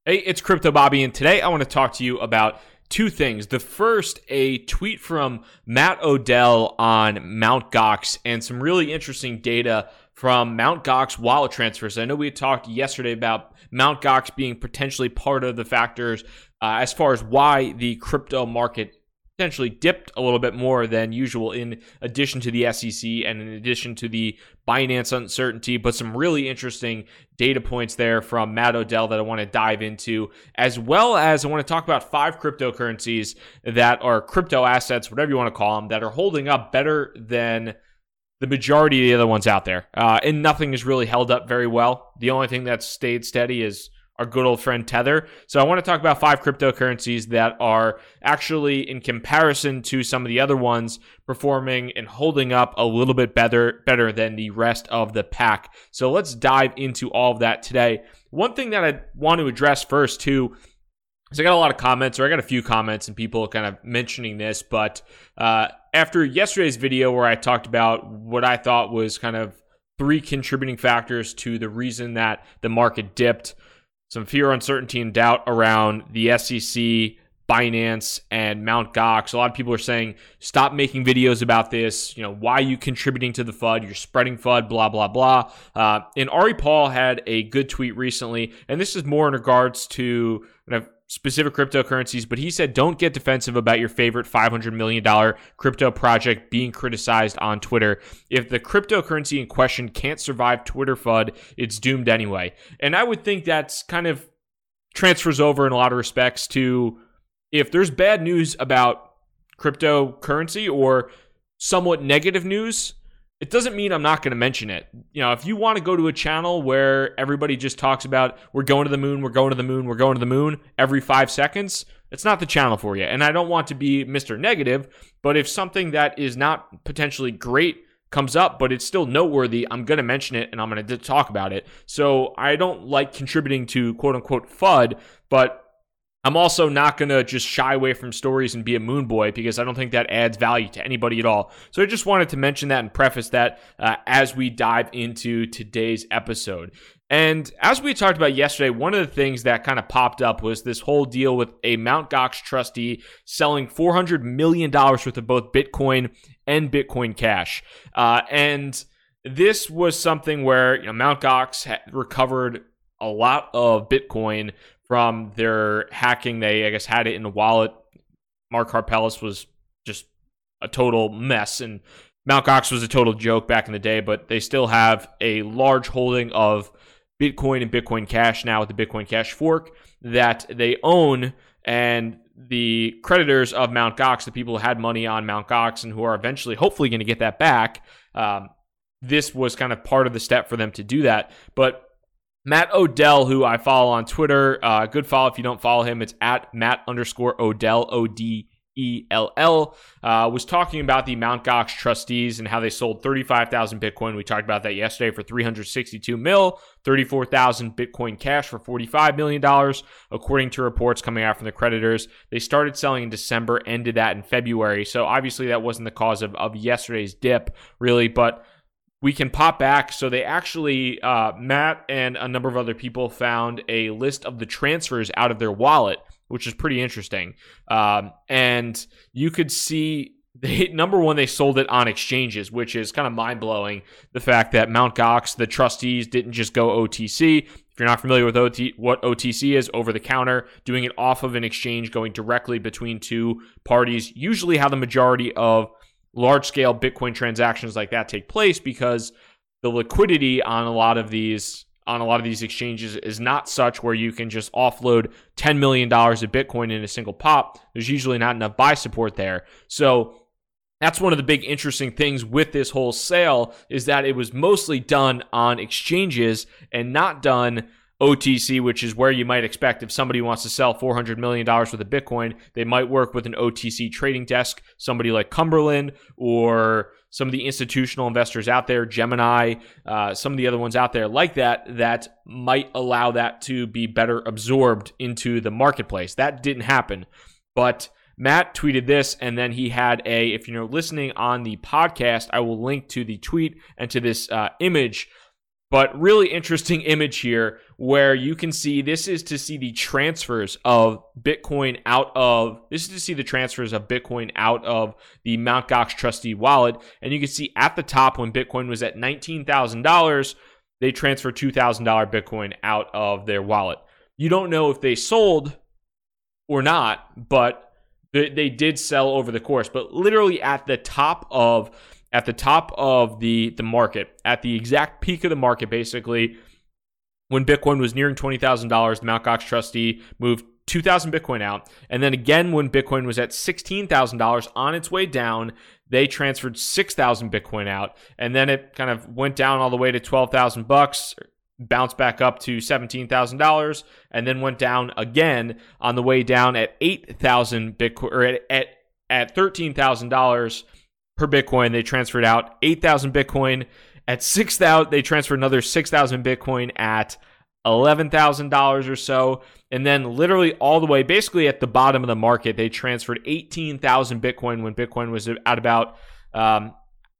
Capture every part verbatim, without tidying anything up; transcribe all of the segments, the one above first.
Hey, it's Crypto Bobby, and today I want to talk to you about two things. The first, a tweet from Matt Odell on Mt. Gox and some really interesting data from Mt. Gox wallet transfers. I know we talked yesterday about Mt. Gox being potentially part of the factors uh, as far as why the crypto market potentially dipped a little bit more than usual in addition to the S E C and in addition to the Binance uncertainty, but some really interesting data points there from Matt Odell that I want to dive into, as well as I want to talk about five cryptocurrencies that are crypto assets, whatever you want to call them, that are holding up better than the majority of the other ones out there. Uh, and nothing has really held up very well. The only thing that's stayed steady is our good old friend Tether. So I want to talk about five cryptocurrencies that are actually, in comparison to some of the other ones, performing and holding up a little bit better, better than the rest of the pack. So let's dive into all of that today. One thing that I want to address first too, is I got a lot of comments, or I got a few comments and people kind of mentioning this, but uh, after yesterday's video where I talked about what I thought was kind of three contributing factors to the reason that the market dipped, some fear, uncertainty, and doubt around the S E C, Binance, and Mt. Gox. A lot of people are saying, stop making videos about this. You know, why are you contributing to the F U D? You're spreading F U D, blah, blah, blah. Uh, and Ari Paul had a good tweet recently, and this is more in regards to kind of specific cryptocurrencies, but he said, don't get defensive about your favorite five hundred million dollars crypto project being criticized on Twitter. If the cryptocurrency in question can't survive Twitter F U D, it's doomed anyway. And I would think that's kind of transfers over in a lot of respects to if there's bad news about cryptocurrency or somewhat negative news, it doesn't mean I'm not going to mention it. You know, if you want to go to a channel where everybody just talks about we're going to the moon, we're going to the moon, we're going to the moon every five seconds, it's not the channel for you. And I don't want to be Mister Negative, but if something that is not potentially great comes up, but it's still noteworthy, I'm going to mention it and I'm going to talk about it. So I don't like contributing to quote unquote F U D, but I'm also not going to just shy away from stories and be a moon boy because I don't think that adds value to anybody at all. So I just wanted to mention that and preface that uh, as we dive into today's episode. And as we talked about yesterday, one of the things that kind of popped up was this whole deal with a Mt. Gox trustee selling four hundred million dollars worth of both Bitcoin and Bitcoin Cash. Uh, and this was something where, you know, Mt. Gox had recovered a lot of Bitcoin from their hacking. They, I guess, had it in a wallet. Mark Harpelis was just a total mess, and Mt. Gox was a total joke back in the day, but they still have a large holding of Bitcoin and Bitcoin Cash now with the Bitcoin Cash fork that they own, and the creditors of Mt. Gox, the people who had money on Mt. Gox and who are eventually hopefully going to get that back, um, this was kind of part of the step for them to do that. But Matt Odell, who I follow on Twitter, uh, good follow if you don't follow him. It's at Matt underscore Odell, O D E L L, uh, was talking about the Mt. Gox trustees and how they sold thirty-five thousand Bitcoin. We talked about that yesterday for three hundred sixty-two mil, thirty-four thousand Bitcoin Cash for forty-five million dollars, according to reports coming out from the creditors. They started selling in December, ended that in February. So obviously that wasn't the cause of, of yesterday's dip, really, but we can pop back. So they actually, uh, Matt and a number of other people found a list of the transfers out of their wallet, which is pretty interesting. Um, and you could see, they, number one, they sold it on exchanges, which is kind of mind-blowing. The fact that Mt. Gox, the trustees, didn't just go O T C. If you're not familiar with O T, what O T C is, over-the-counter, doing it off of an exchange, going directly between two parties, usually how the majority of large-scale Bitcoin transactions like that take place, because the liquidity on a lot of these on a lot of these exchanges is not such where you can just offload ten million dollars of Bitcoin in a single pop. There's usually not enough buy support there. So that's one of the big interesting things with this whole sale, is that it was mostly done on exchanges and not done O T C, which is where you might expect if somebody wants to sell four hundred million dollars worth of Bitcoin, they might work with an O T C trading desk, somebody like Cumberland or some of the institutional investors out there, Gemini, uh, some of the other ones out there like that, that might allow that to be better absorbed into the marketplace. That didn't happen. But Matt tweeted this, and then he had a, if you're listening on the podcast, I will link to the tweet and to this uh, image. But really interesting image here where you can see this is to see the transfers of Bitcoin out of, this is to see the transfers of Bitcoin out of the Mt. Gox trustee wallet. And you can see at the top when Bitcoin was at nineteen thousand dollars, they transferred two thousand dollars Bitcoin out of their wallet. You don't know if they sold or not, but they, they did sell over the course. But literally at the top of At the top of the, the market, at the exact peak of the market, basically, when Bitcoin was nearing twenty thousand dollars, the Mt. Gox trustee moved two thousand Bitcoin out. And then again, when Bitcoin was at sixteen thousand dollars on its way down, they transferred six thousand Bitcoin out. And then it kind of went down all the way to twelve thousand bucks, bounced back up to seventeen thousand dollars, and then went down again on the way down at eight thousand Bitcoin, or at, at, at thirteen thousand dollars per Bitcoin. They transferred out eight thousand Bitcoin. At six thousand, they transferred another six thousand Bitcoin at eleven thousand dollars or so. And then literally all the way, basically at the bottom of the market, they transferred eighteen thousand Bitcoin when Bitcoin was at about, um,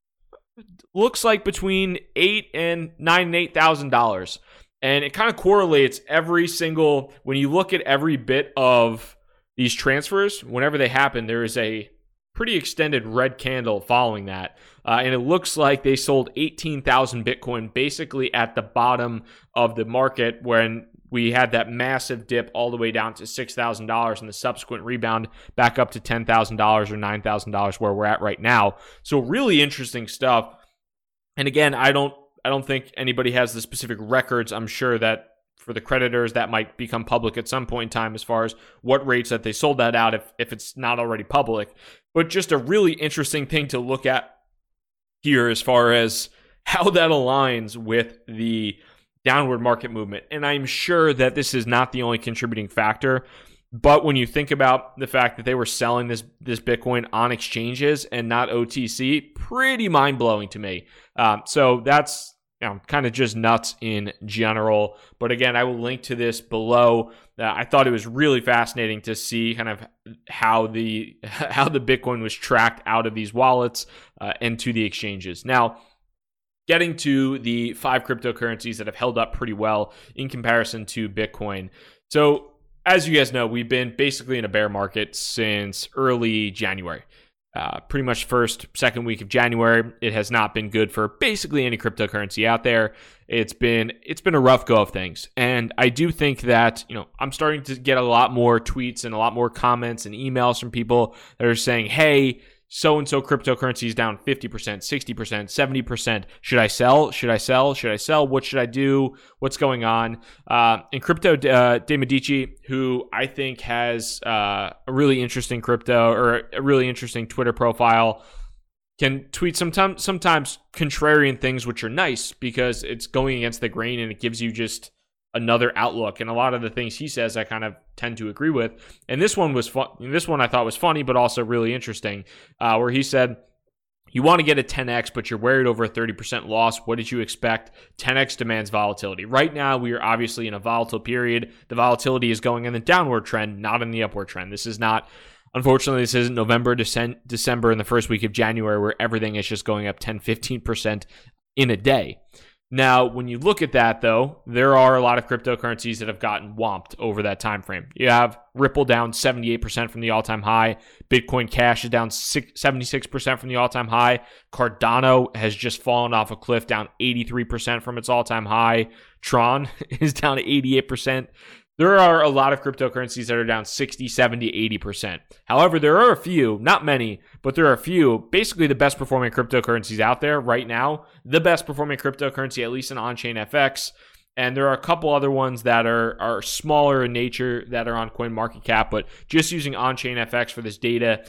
looks like between eight and nine and eight thousand dollars. And it kind of correlates every single, when you look at every bit of these transfers, whenever they happen, there is a pretty extended red candle following that. Uh, and it looks like they sold eighteen thousand Bitcoin basically at the bottom of the market when we had that massive dip all the way down to six thousand dollars and the subsequent rebound back up to ten thousand dollars or nine thousand dollars where we're at right now. So really interesting stuff. And again, I don't I don't think anybody has the specific records. I'm sure that for the creditors, that might become public at some point in time as far as what rates that they sold that out if, if it's not already public. But just a really interesting thing to look at here as far as how that aligns with the downward market movement. And I'm sure that this is not the only contributing factor. But when you think about the fact that they were selling this this Bitcoin on exchanges and not O T C, pretty mind-blowing to me. Um, so that's you know, kind of just nuts in general. But again, I will link to this below. Uh, I thought it was really fascinating to see kind of how the how the Bitcoin was tracked out of these wallets uh, and to the exchanges. Now, getting to the five cryptocurrencies that have held up pretty well in comparison to Bitcoin. So, as you guys know, we've been basically in a bear market since early January. Uh, pretty much first, second week of January, it has not been good for basically any cryptocurrency out there. It's been it's been a rough go of things, and I do think that you know I'm starting to get a lot more tweets and a lot more comments and emails from people that are saying, "Hey, so and so cryptocurrency is down fifty percent, sixty percent, seventy percent. Should I sell? Should I sell? Should I sell? What should I do? What's going on?" Uh, and Crypto uh, De Medici, who I think has uh, a really interesting crypto or a really interesting Twitter profile, can tweet sometimes sometimes contrarian things, which are nice because it's going against the grain and it gives you just another outlook. And a lot of the things he says I kind of tend to agree with. And this one was fun. This one I thought was funny, but also really interesting, uh, where he said, "You want to get a ten X, but you're worried over a thirty percent loss. What did you expect? ten X demands volatility." Right now, we are obviously in a volatile period. The volatility is going in the downward trend, not in the upward trend. This is not, unfortunately, this isn't November, December, and the first week of January where everything is just going up ten, fifteen percent in a day. Now, when you look at that, though, there are a lot of cryptocurrencies that have gotten whomped over that time frame. You have Ripple down seventy-eight percent from the all-time high. Bitcoin Cash is down seventy-six percent from the all-time high. Cardano has just fallen off a cliff, down eighty-three percent from its all-time high. Tron is down to eighty-eight percent. There are a lot of cryptocurrencies that are down sixty, seventy, eighty percent. However, there are a few, not many, but there are a few, basically the best performing cryptocurrencies out there right now. The best performing cryptocurrency, at least in on-chain F X. And there are a couple other ones that are, are smaller in nature that are on CoinMarketCap, but just using on-chain F X for this data,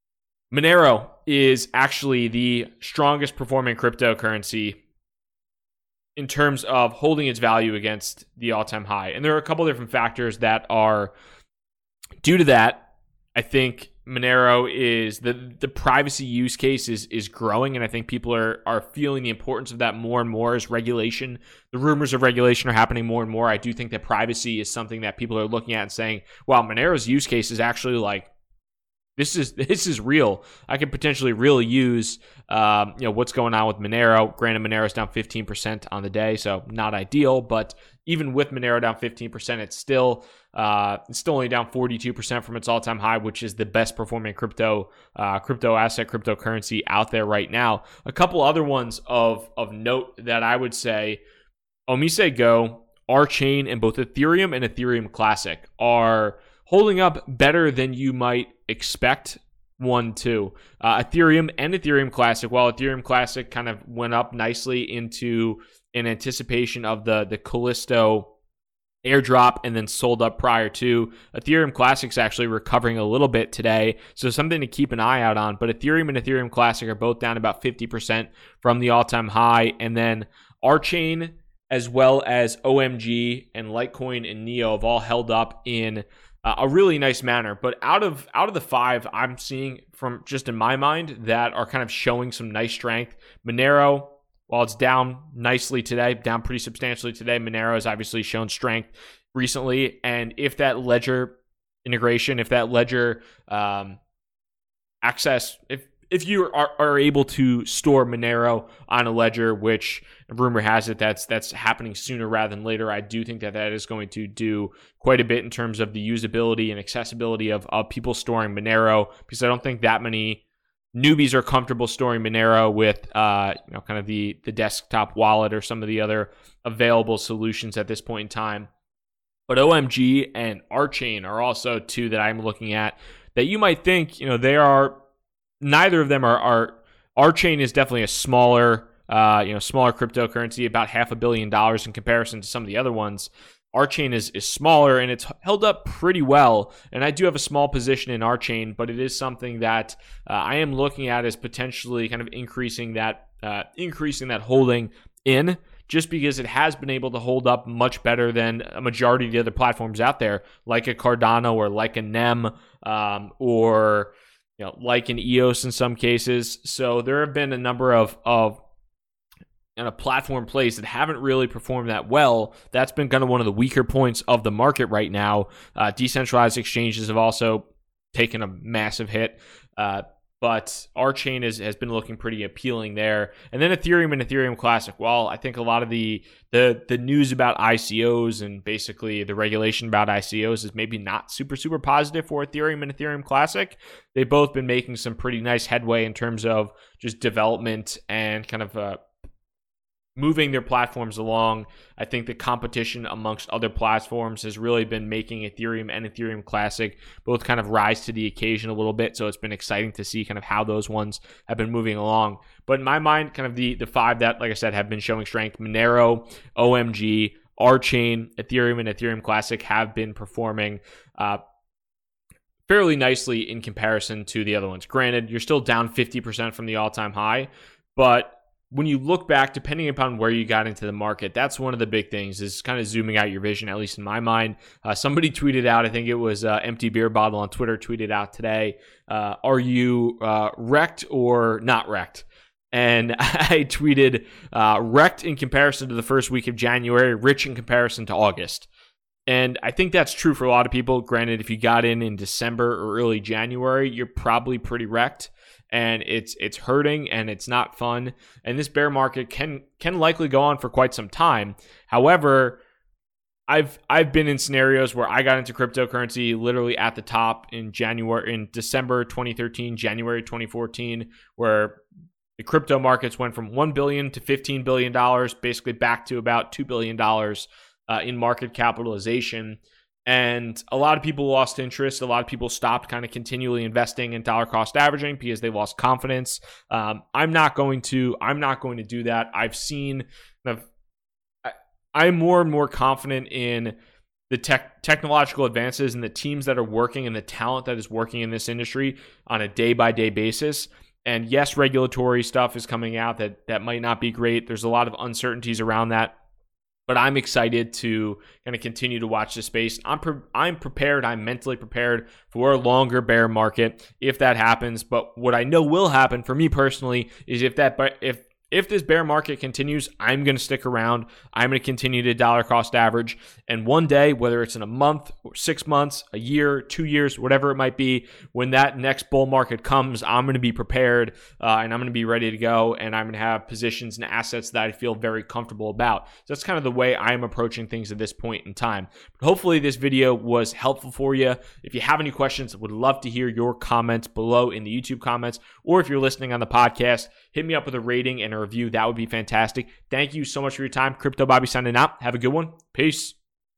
Monero is actually the strongest performing cryptocurrency in terms of holding its value against the all-time high. And there are a couple different factors that are due to that. I think Monero is, the, the privacy use case is, is growing, and I think people are, are feeling the importance of that more and more as regulation. The rumors of regulation are happening more and more. I do think that privacy is something that people are looking at and saying, wow, Monero's use case is actually like this is this is real. I could potentially really use um, you know what's going on with Monero. Granted, Monero's down fifteen percent on the day, so not ideal. But even with Monero down fifteen percent, it's still uh, it's still only down forty-two percent from its all-time high, which is the best performing crypto uh, crypto asset, cryptocurrency out there right now. A couple other ones of of note that I would say: Omise Go, Archain, and both Ethereum and Ethereum Classic are holding up better than you might expect one to. Uh, Ethereum and Ethereum Classic, while Ethereum Classic kind of went up nicely into in anticipation of the, the Callisto airdrop and then sold up prior to, Ethereum Classic's actually recovering a little bit today, so something to keep an eye out on. But Ethereum and Ethereum Classic are both down about fifty percent from the all-time high, and then Archain as well as O M G and Litecoin and Neo have all held up in uh, a really nice manner. But out of out of the five I'm seeing from just in my mind that are kind of showing some nice strength, Monero, while it's down nicely today, down pretty substantially today, Monero has obviously shown strength recently. And if that Ledger integration, if that Ledger um, access, if if you are, are able to store Monero on a Ledger, which rumor has it that's that's happening sooner rather than later, I do think that that is going to do quite a bit in terms of the usability and accessibility of, of people storing Monero, because I don't think that many newbies are comfortable storing Monero with uh, you know, kind of the, the desktop wallet or some of the other available solutions at this point in time. But O M G and Archain are also two that I'm looking at that you might think, you know, they are, neither of them are, are Archain is definitely a smaller, uh, you know, smaller cryptocurrency, about half a billion dollars in comparison to some of the other ones. Archain is, is smaller and it's held up pretty well. And I do have a small position in Archain, but it is something that uh, I am looking at as potentially kind of increasing that, uh, increasing that holding in, just because it has been able to hold up much better than a majority of the other platforms out there, like a Cardano or like a N E M, um, or you know, like an E O S in some cases. So there have been a number of of and a platform plays that haven't really performed that well. That's been kind of one of the weaker points of the market right now. Uh, decentralized exchanges have also taken a massive hit, uh, but Archain is, has been looking pretty appealing there. And then Ethereum and Ethereum Classic. Well, I think a lot of the, the the news about I C Os and basically the regulation about I C Os is maybe not super, super positive for Ethereum and Ethereum Classic. They've both been making some pretty nice headway in terms of just development and kind of uh, moving their platforms along. I think the competition amongst other platforms has really been making Ethereum and Ethereum Classic both kind of rise to the occasion a little bit. So it's been exciting to see kind of how those ones have been moving along. But in my mind, kind of the, the five that, like I said, have been showing strength, Monero, O M G, Archain, Ethereum, and Ethereum Classic have been performing uh, fairly nicely in comparison to the other ones. Granted, you're still down fifty percent from the all-time high, but when you look back, depending upon where you got into the market, that's one of the big things, is kind of zooming out your vision, at least in my mind. Uh, somebody tweeted out, I think it was uh, Empty Beer Bottle on Twitter tweeted out today, uh, are you uh, wrecked or not wrecked? And I tweeted, uh, wrecked in comparison to the first week of January, rich in comparison to August. And I think that's true for a lot of people. Granted, if you got in in December or early January, you're probably pretty wrecked. And it's it's hurting and it's not fun. And this bear market can can likely go on for quite some time. However, I've I've been in scenarios where I got into cryptocurrency literally at the top in January, in December twenty thirteen, January twenty fourteen, where the crypto markets went from one billion dollars to fifteen billion dollars, basically back to about two billion dollars uh, in market capitalization. And a lot of people lost interest. A lot of people stopped kind of continually investing in dollar cost averaging because they lost confidence. Um, I'm not going to. I'm not going to do that. I've seen. I've, I, I'm more and more confident in the tech, technological advances and the teams that are working and the talent that is working in this industry on a day by day basis. And yes, regulatory stuff is coming out that that might not be great. There's a lot of uncertainties around that. But I'm excited to kind of continue to watch this space. I'm pre- I'm prepared. I'm mentally prepared for a longer bear market if that happens. But what I know will happen for me personally is if that if If this bear market continues, I'm going to stick around. I'm going to continue to dollar cost average. And one day, whether it's in a month or six months, a year, two years, whatever it might be, when that next bull market comes, I'm going to be prepared uh, and I'm going to be ready to go. And I'm going to have positions and assets that I feel very comfortable about. So that's kind of the way I'm approaching things at this point in time. But hopefully this video was helpful for you. If you have any questions, I would love to hear your comments below in the YouTube comments. Or if you're listening on the podcast, hit me up with a rating and a review. That would be fantastic. Thank you so much for your time. Crypto Bobby signing out. Have a good one. Peace.